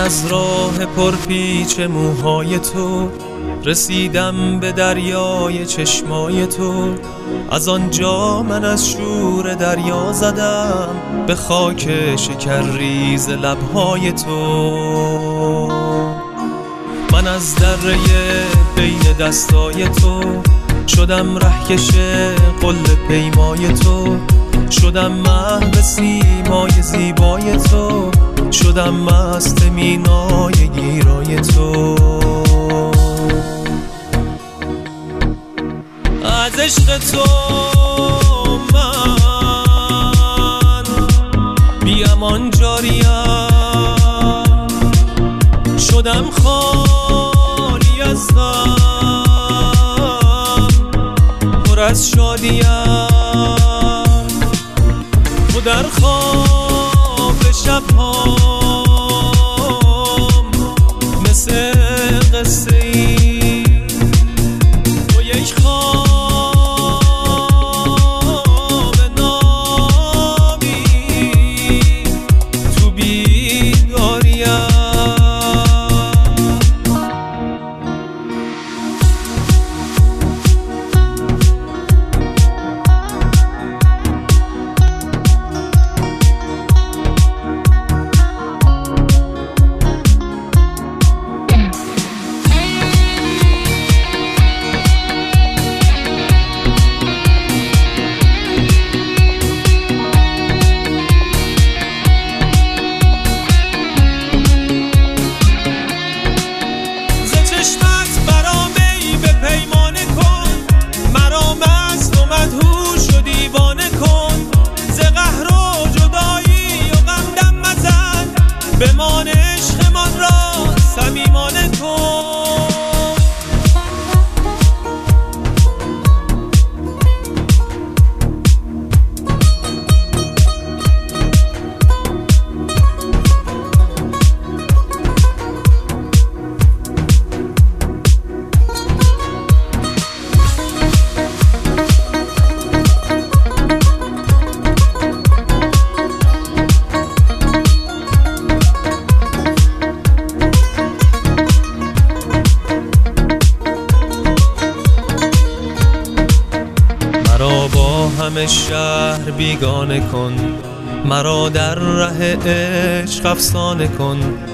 از راه پرپیچ موهای تو رسیدم به دریای چشمای تو. از آنجا من از شور دریا زدم به خاک شکرریز لبهای تو. من از دره بین دستای تو شدم رهکش قل پیمای تو. شدم محو سیمای زیبای تو. شدم مست مینای گیرای تو. از عشق تو من بیامان جاریم. شدم خالی از غم پر از شادیم. و در خواب شبهام مثل قصه ای تو یک خواب نامی تو بیداریم. بمان عشقمان را صمیمانه کن. مرا با همه شهر بیگانه کن. مرا در ره عشق افسانه کن.